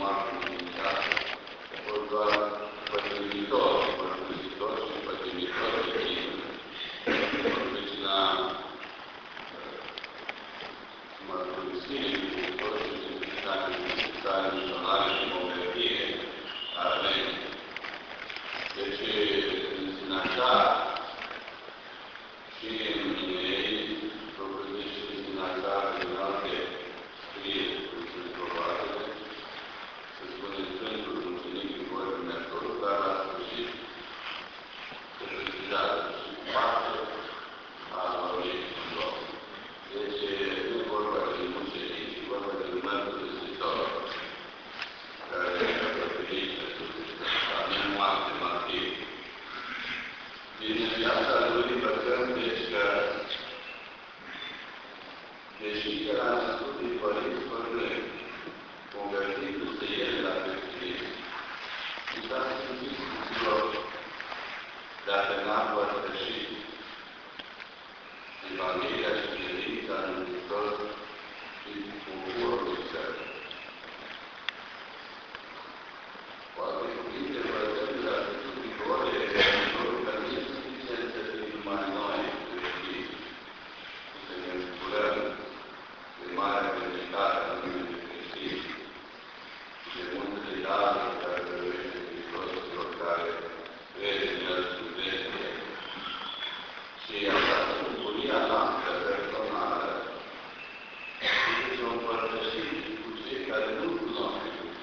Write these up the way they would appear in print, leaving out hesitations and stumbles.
urma comunicat, a fost doar pătimitor, mărturisitor și pătimitor de tine. Oricina mărturisirii cu toți significate necesare misionare și convertire a vremii. Deci, în așa și în ei, propriu și în așa, în alte scrie în probabil, se spune Sfântul Mucenic Grigore Dumnezeul, dar la sfârșit se precizează și parte a valorii în loc. Deci, nu e vorba de mucenici, e vorba de un mărturisitor care a pătărit avem alte motive. Din viața lui învățăm, deci, că deși era născut din părinți păgâni, convertindu-se el la creștinism, și s-a simțit scuțios dacă n-a împărtășit Evanghelia și credința în Hristos și poporul său. Poate cuvinte învățăm de la Sfântul Grigore, că nu e suficient să fim numai noi creștini, să ne bucurăm de marea fericitate a lumii creștini și de multele daruri care dăruiește Hristos celor care crede în El și vește. Și această bucuria noastră personală este o împărtășire cu cei care nu cunosc Hristos.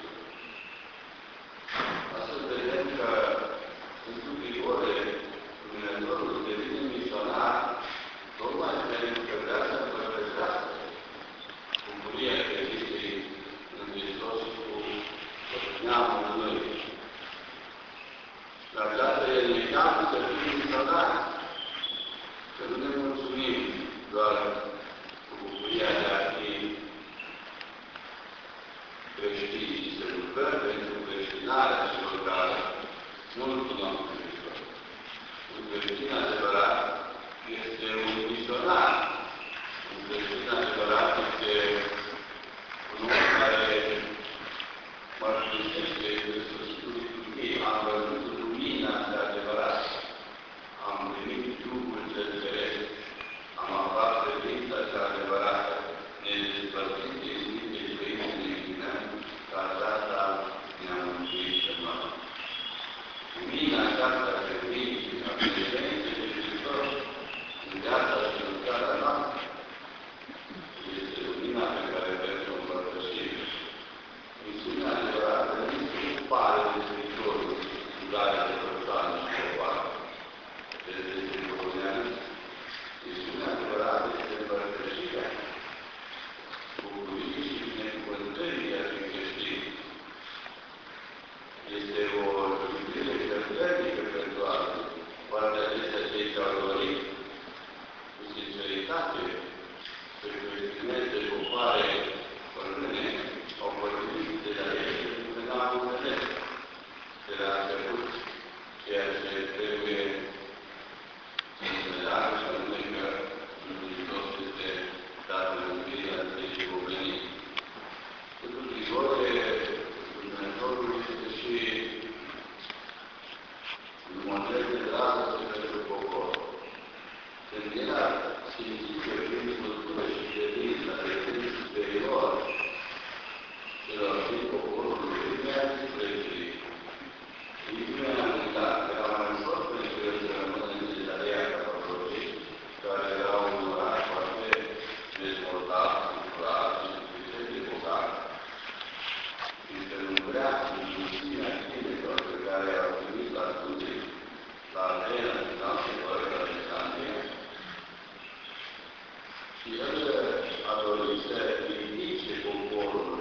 Astfel vedem că Sfântul Grigore, Dumnezeul, devine misionar tocmai pentru că vrea să împărtășească bucuria credinței în Hristos și cu neamul lui. La aceasta el ne cheamă să fim misionari, să nu ne mulțumim doar cu bucuria de a fi creștini și să lucrăm pentru creștinarea celor care nu-L cunosc pe Hristos. Un creștin adevărat este un misionar. Un creștin adevărat este un om care mărturisește de sfârșitul liturgiei. Am văzut lumina de adevărat. Am primit Duhul cel Ceresc. Am aflat credința cea adevărată. Ne despărțim de iubite și pe ne închinăm, că aceasta ne-a mântuit pe noi. Lumina aceasta a credinței, a prezenței de Hristos în viața și lucrarea noastră este lumina pe care vrem să o împărtășim. Misiunea adevărată nu este ocupare de scriptorul, rugarea de persoană și popoară. Este scriptoriană. Misiunea adevărată este împărtășirea bucuriei și binecuvântării acestui creștin. Este o iubire călătorică pentru alții. Poate adesea cei ce au dorit cu sinceritate să creștineze popoare păgâne au păgânit de la ei pentru că n-au înțeles de la început ceea ce trebuie să înțeleagă și anume că în Hristos este Tatăl mântuirea întregii omenii. Sfântul Grigore, Dumnezeul, este și un model de dragoste pentru popor. Când el a simțit că prin cultură și credință, devenind superior celor din poporul lui, mi-a zis prețuit. Nici nu i-am uitat, că era mai ușor pentru el să rămână în Cezarea Capadocie, care era un oraș foarte dezvoltat, cultural și extrem de bogat. Și să nu vrea în mulțimea tinerilor pe care i-au primit la studii, la Atena și în alte părți la Alexandria. Și el a dorit să ridice poporul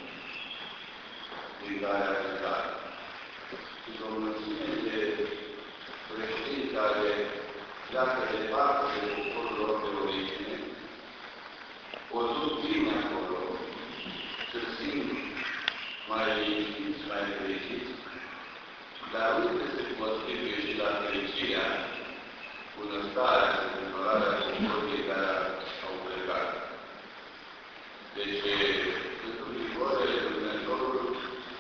din care a plecat. Și o mulțime de creștini care pleacă departe de poporul lor de origine, o duc bine acolo, să simt mai liniștiți, mai fericiți, dar unde se constituie și la fericirea, bunăstarea și înflorarea poporului care au plecat. Deci, Sfântul Grigore, Dumnezeul,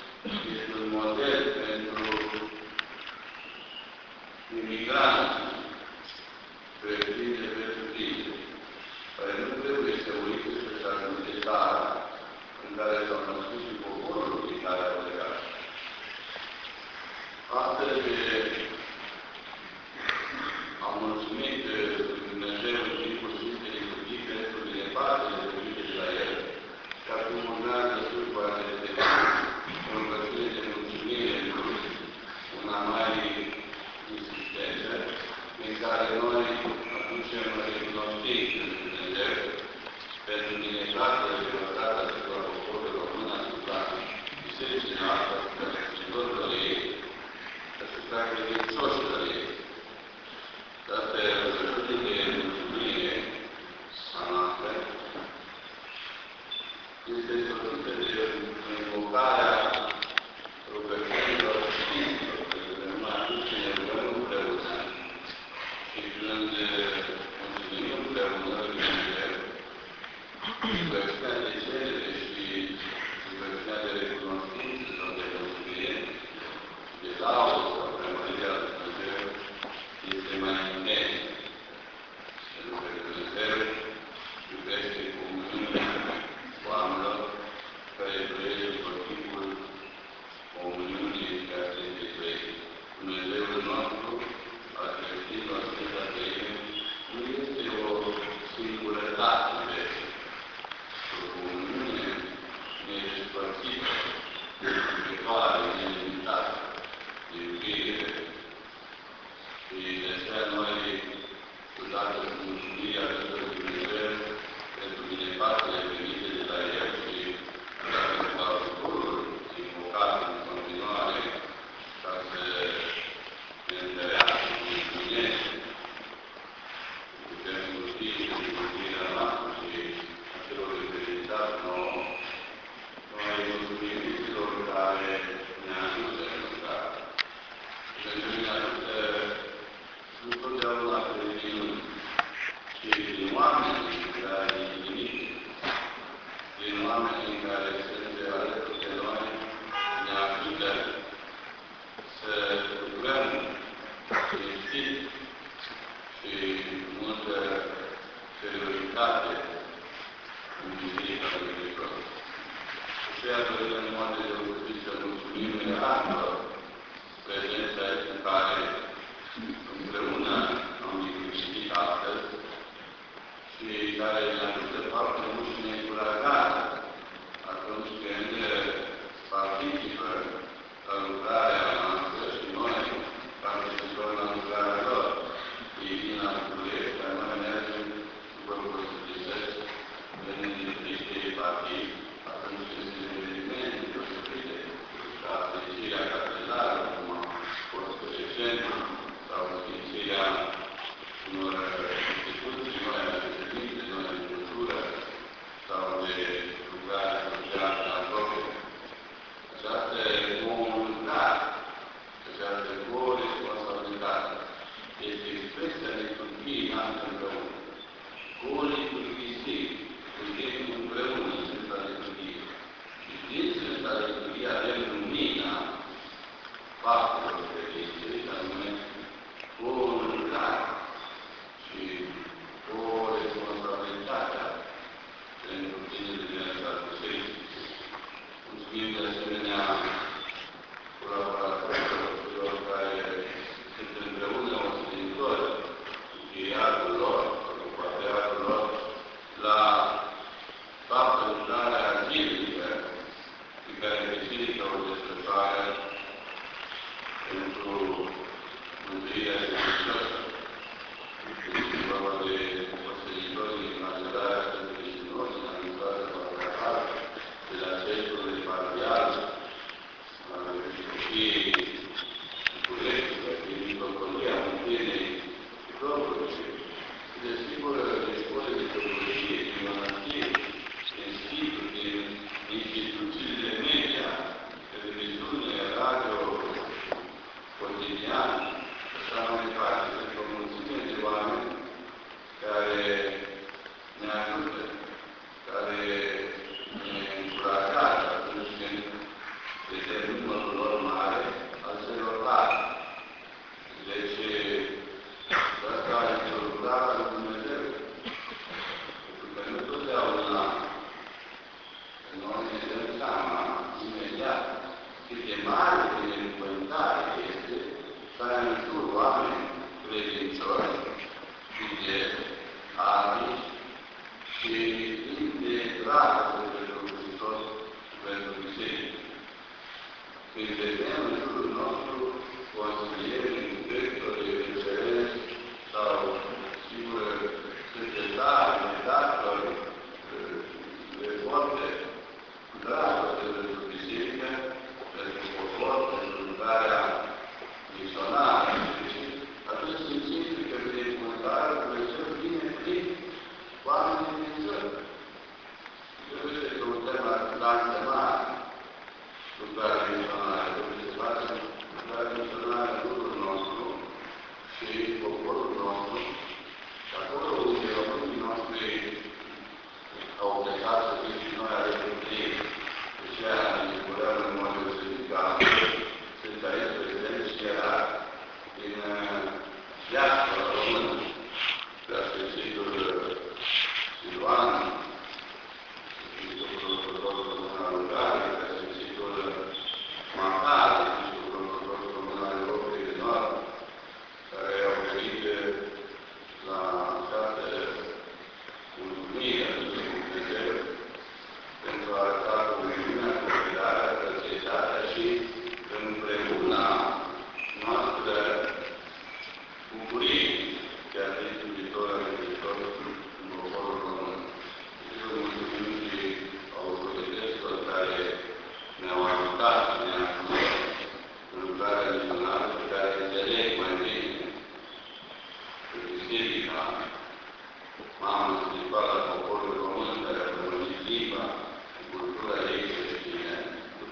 cunoscut și poporul din care au plecat. Astăzi am mulțumit lui Dumnezeu în timpul Sfintei Liturghii pentru binefacere primite de la El și acum urmează slujba de o rugăciune de mulțumire plus, una mai insistentă, prin care noi aducem recunoștință lui Dumnezeu pentru binefacere devărsată asupra poporului român, asupra bisericii noastre, asupra credincioșilor ei, asupra credincioșilor ei. Asta e rugăciune de mulțumire a noastră. Este sfârșită de invocarea rugăciunilor Sfinților, pentru că numai atunci când ne rugăm împreună și când mulțumim împreună lui Dumnezeu, rugăciunea de cerere și rugăciunea de recunoștință sau de mulțumire, de laudă sau preamărirea lui Dumnezeu, este mai intensă. Pentru că Dumnezeu iubește comuniunea oamenilor care trăiesc după timpul comuniunii și a Sfintei Treimi. Dumnezeul nostru, al creștinilor Sfânta Treime, nu este o singurătate veșnică. O comuniune nedespărțită, desfășurătoare, nelimitată, de iubire. Și de aceea noi, odată cu mulțumirea alături de Dumnezeu, pentru binefacere primite de la El și odată cu ajutorul invocat în continuare ca să ne întărească și ne împlinește putem sluji și mântuirea noastră și acelor reprezentat nouă, noi mulțumim celor care ne ajută în lucrare. Pentru ne ajută întotdeauna pe minuni și din oamenii care ne trimite, din oamenii care sunt alături de noi, ne ajută să lucrăm cinstit și cu multă seriositate în Biserica lui Hristos. Și aceea dorim în mod deosebit să mulțumim miracolor prezența în care împreună am liturghisit astăzi și care ne ajută foarte mult și ne încurajează atunci când participă la lucrarea noastră și noi participăm la lucrarea lor. Ei vin la București, dar noi mergem după posibilități în diferite partii, atunci când sunt evenimente deosebite, ca sfințirea catedrală, cum a fost recentul, sau sfințirea unor instituții noi, ale credinței, noi, ale culturii,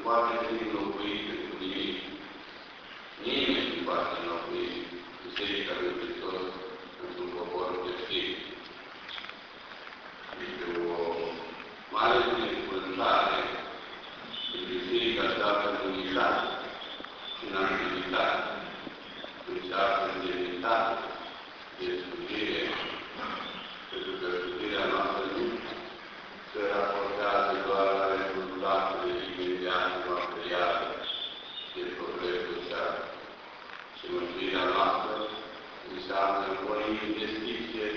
poate fi înlocuit cu nimic. Nimeni nu poate înlocui Biserica lui Hristos într-un popor creștin. Este o mare binecuvântare în Biserica aceasta în unitate și în activitate, în ceasă în demnitate, de slujire, pentru că slujirea noastră nu se raportează doar la rezultatele imediate materiale de progresul cear, și mântuirea noastră înseamnă o investiție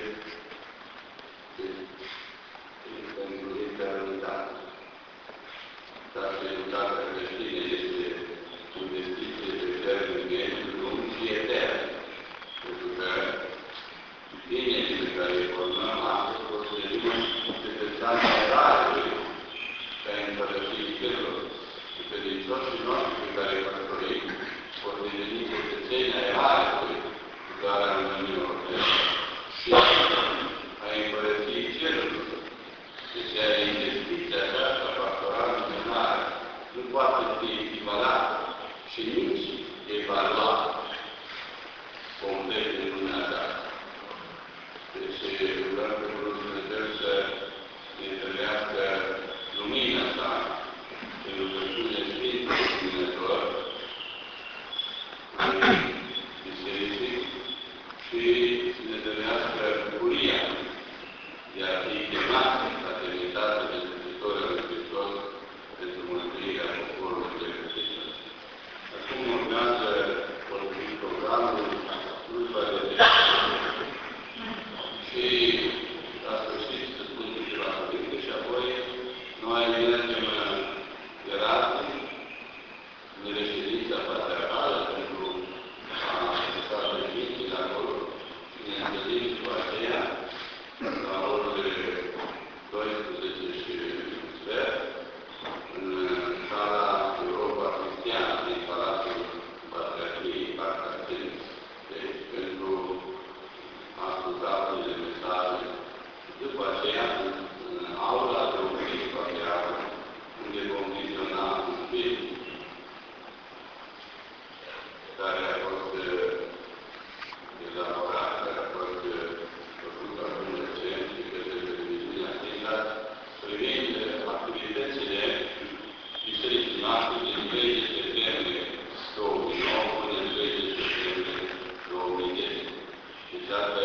pentru eternitate. Dar educația creștină este investiție pe termen mediu, lung și etern. Pentru că tinerii pe care îi formăm astăzi vor deveni cetățeani ai Raiului, ca împărății celor. Și credincioșii noștri pe care îi păstorim vor deveni cetățeni ai Raiului, cu care rămânilor și ai împărății celor. Deci, investiția aceasta pastorală misionară nu poate fi echivalată și nici evaluată complet în lumea aceasta. Deci, rugăm pe Bunul Dumnezeu să ne întâlnească lumina sa în rugăciune Sfinte Dumnezeu în bisericii și să ne întâlnească bucuria de a fi chemați la demnitate de slujitori al lui Hristos pentru mântuirea poporului de Hristos. Acum urmează potrivit programul slujba de și la sfârșit să spun câteva cuvinte și apoi noi mergem de raze în reședința patriarhală pentru a asculta președinții de acolo și ne întâlnim după aceea la orele 12 și un sfert în sala Europa Cristiană din Palatul Patriarhiei Partea Stângă. Deci, pentru a asculta de mesaje. După aceea, în aula de oprit patriarhă, unde vom viziona un film care a fost elaborat, care a fost făcut acum recent de către televiziunea Stinga, privind activitățile bisericii noastre din 30 septembrie 2009 până în 30 septembrie 2010. Deci asta